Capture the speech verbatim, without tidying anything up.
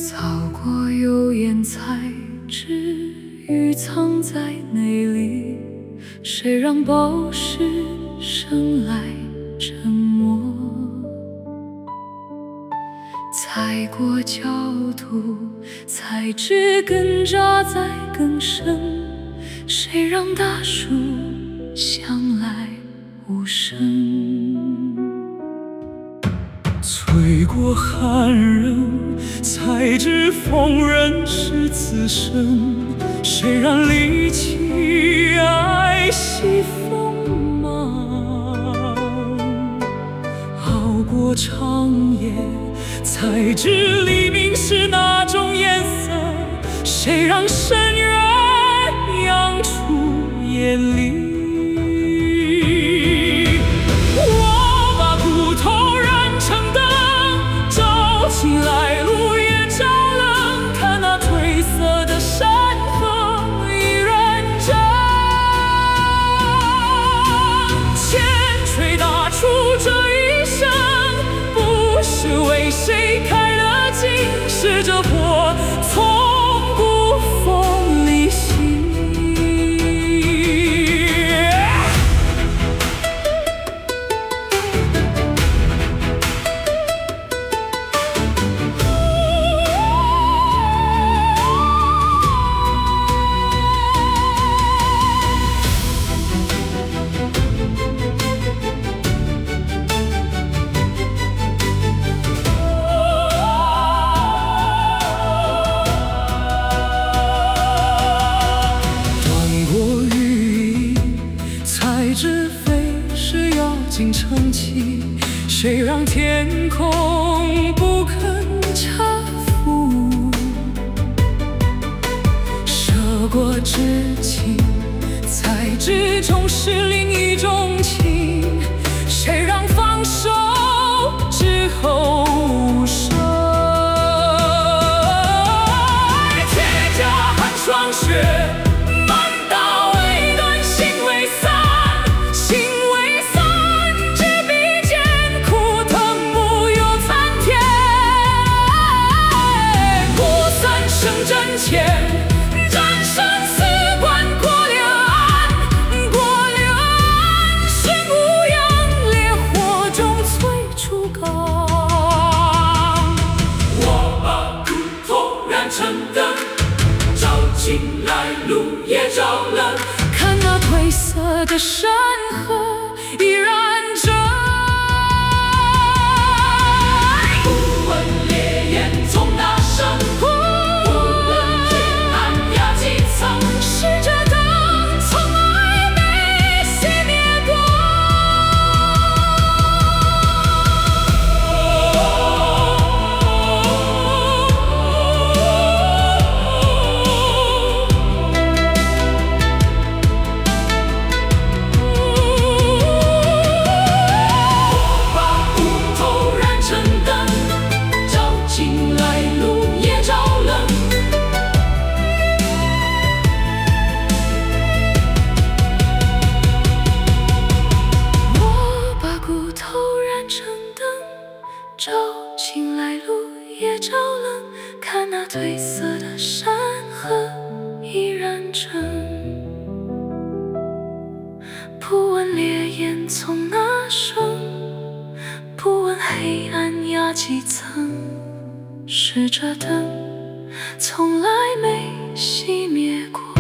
草过油盐，才知鱼藏在内里。谁让暴食生来沉默？踩过焦土，才知根扎在更深。谁让大树向来无声？醉过寒冷，才知风忍是此生。谁让力气爱惜锋芒？熬过长夜，才知黎明是哪种颜色。谁让深渊养出眼里？我把骨头燃成灯，照进来路也照冷。看那褪色的山河依然真。千锤打出这一生，不是为谁开了襟，是这破从骨缝里醒。撑起，谁让天空不肯搀扶？涉过知情，才知重是另一种情。谁让放手之后无声？铁甲寒霜雪。战生死关过了岸，过了岸，心无恙，烈火中催出港。我把骨头燃成灯，照进来路也照冷。看那褪色的山河依然真。不问烈焰从哪生，照进来路也照冷。看那褪色的山河依然真。不问烈焰从哪生，不问黑暗压几层。是这灯从来没熄灭过。